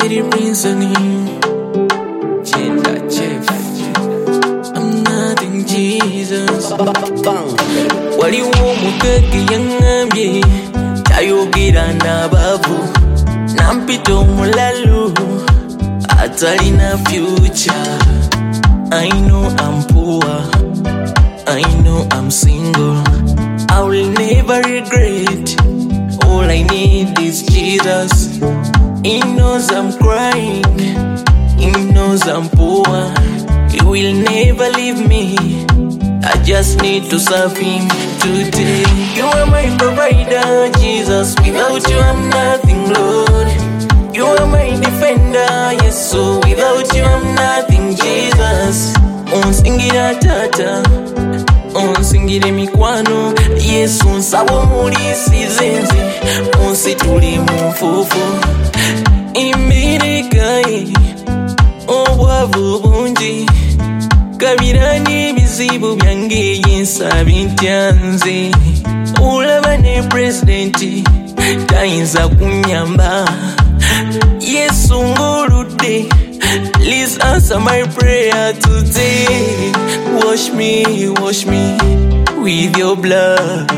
Eddie Princely, Gender Jeff. I'm nothing, Jesus. Wali w'omugagga yaŋŋambye tayogera n'abavu nampita omulalu atalina future. I know I'm poor, I know I'm single, I will never regret. All I need is Jesus. He knows I'm crying, He knows I'm poor, He will never leave me. I just need to serve Him today. You are my provider, Jesus. Without you I'm nothing, Lord. You are my defender, yes, so without you I'm nothing, Jesus. Onsingira tata, onsingire mikwano, Yesu nsaba omulisize nze, onsitule mu nfuufu. Imbirika ye, obwavu bungi, kabira n'ebizibu byange yensaba ntya nze. Olaba ne pulezidenti tayinza kunnyamba. Yesu ng'oludde, please answer my prayer today. Wash me with your blood.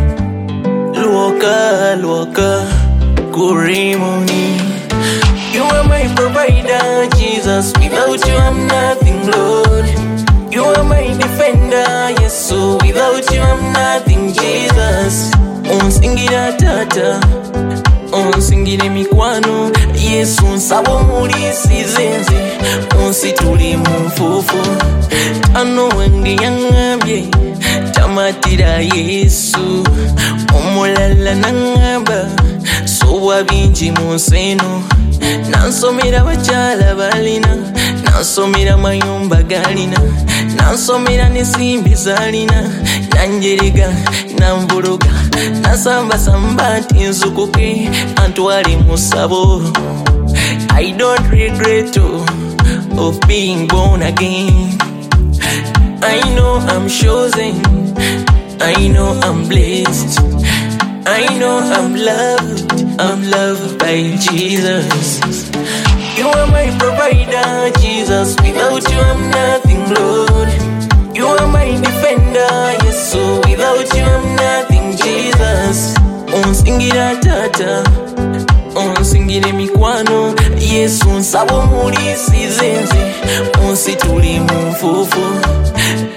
Lwoka, lwoka, kurimuni. You are my provider, Jesus. Without you I'm nothing, Lord. You are my defender, yes, so without you I'm nothing, Jesus. Onsingira tata, onsingire mikwano, Yesu nsaba omulisize nze, onsitule mu nfuufu. Ano wange yaŋŋambye tamatira Yesu, omulala n'aŋŋamba sowa bingi mu nsi eno. Nansomera bakyala balina, nansomera mayumba galina, nansomera n'ensimbi zalina, nanjerega nanvuruga, nasambasamba nti nzukuke antwale mu ssabo. I don't regret of being born again. I know I'm chosen, I know I'm blessed, I know I'm loved by Jesus. You are my provider, Jesus. Without you I'm nothing, Lord. You are my defender, yes, so without you I'm nothing, Jesus. Onsingira tata, onsingire mikwano, Yesu nsaba omulisize nze, onsitule mu nfuufu.